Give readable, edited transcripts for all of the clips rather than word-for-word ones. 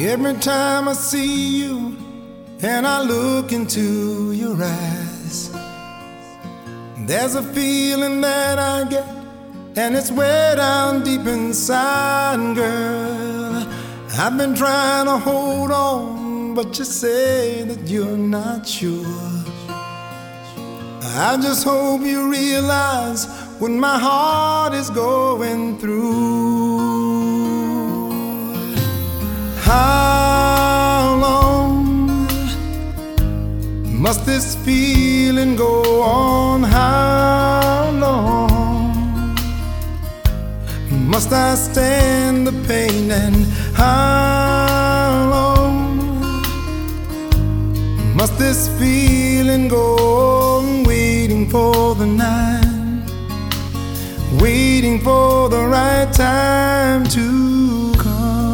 Every time I see you and I look into your eyes, there's a feeling that I get, and it's way down deep inside, girl. I've been trying to hold on, but you say that you're not sure. I just hope you realize what my heart is going through. How long must this feeling go on? How long must I stand the pain? And how long must this feeling go on? Waiting for the night, waiting for the right time to come.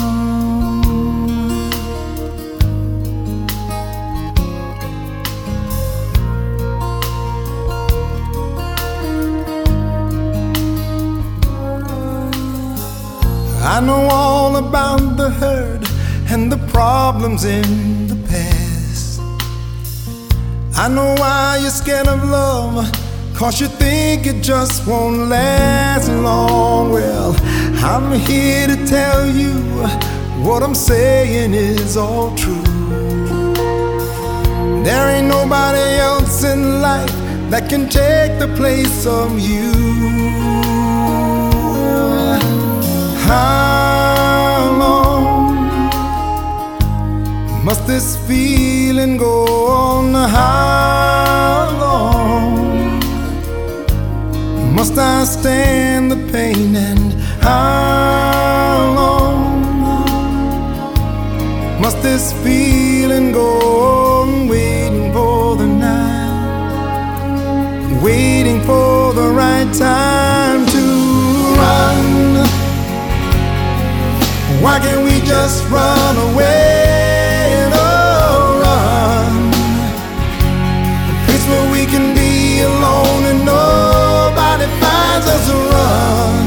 I know all about the hurt and the problems in the past. I know why you're scared of love, 'cause you think it just won't last long. Well, I'm here to tell you what I'm saying is all true. There ain't nobody else in life that can take the place of you. How long must this feeling go on? How long must I stand the pain? And how long must this feeling go on? Waiting for the night, waiting for the right time to run. Why can't we just run away? Oh, run. A place where we can be alone and nobody finds us. Run.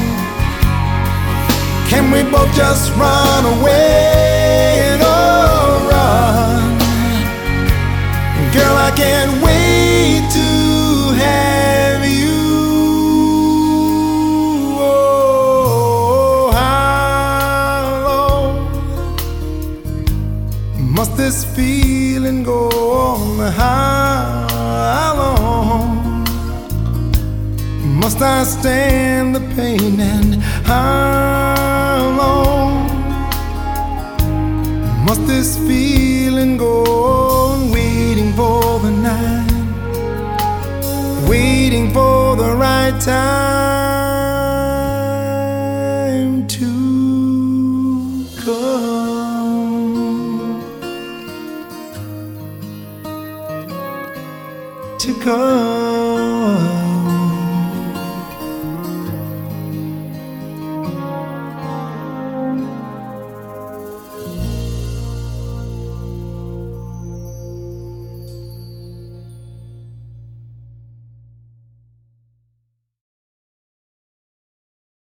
Can we both just run away? Oh, run. Girl, I can't wait to have you. Must this feeling go on? How long must I stand the pain? And how long must this feeling go on? Waiting for the night, waiting for the right time to come. To come.